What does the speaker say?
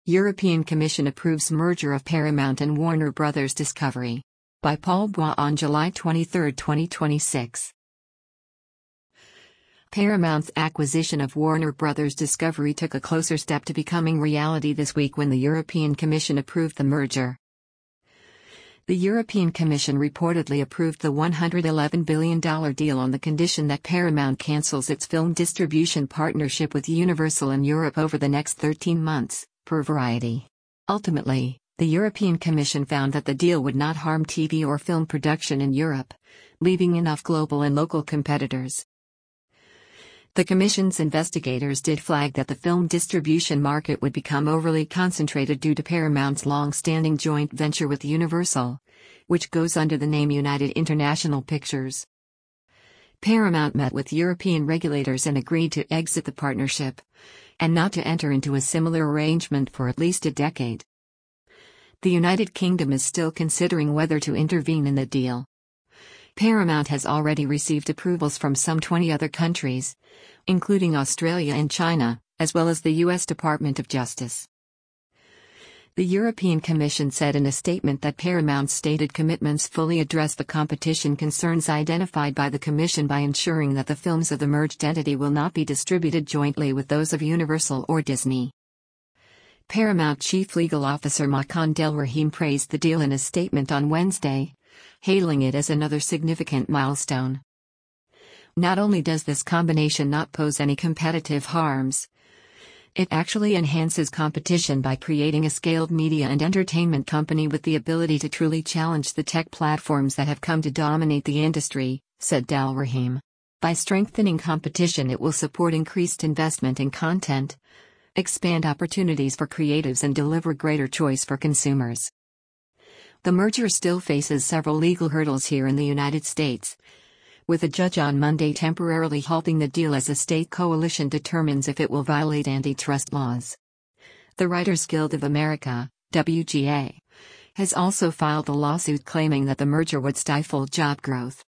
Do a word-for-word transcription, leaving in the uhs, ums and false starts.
European Commission approves merger of Paramount and Warner Bros. Discovery. By Paul Bois on July twenty-third, twenty twenty-six. Paramount's acquisition of Warner Bros. Discovery took a closer step to becoming reality this week when the European Commission approved the merger. The European Commission reportedly approved the one hundred eleven billion dollars deal on the condition that Paramount cancels its film distribution partnership with Universal in Europe over the next thirteen months, per Variety. Ultimately, the European Commission found that the deal would not harm T V or film production in Europe, leaving enough global and local competitors. The Commission's investigators did flag that the film distribution market would become overly concentrated due to Paramount's long-standing joint venture with Universal, which goes under the name United International Pictures. Paramount met with European regulators and agreed to exit the partnership, and not to enter into a similar arrangement for at least a decade. The United Kingdom is still considering whether to intervene in the deal. Paramount has already received approvals from some twenty other countries, including Australia and China, as well as the U S Department of Justice. The European Commission said in a statement that Paramount's stated commitments fully address the competition concerns identified by the Commission by ensuring that the films of the merged entity will not be distributed jointly with those of Universal or Disney. Paramount Chief Legal Officer Makan Delrahim praised the deal in a statement on Wednesday, hailing it as another significant milestone. Not only does this combination not pose any competitive harms, it actually enhances competition by creating a scaled media and entertainment company with the ability to truly challenge the tech platforms that have come to dominate the industry, said Delrahim. By strengthening competition, it will support increased investment in content, expand opportunities for creatives, and deliver greater choice for consumers. The merger still faces several legal hurdles here in the United States, with a judge on Monday temporarily halting the deal as a state coalition determines if it will violate antitrust laws. The Writers Guild of America, W G A, has also filed a lawsuit claiming that the merger would stifle job growth.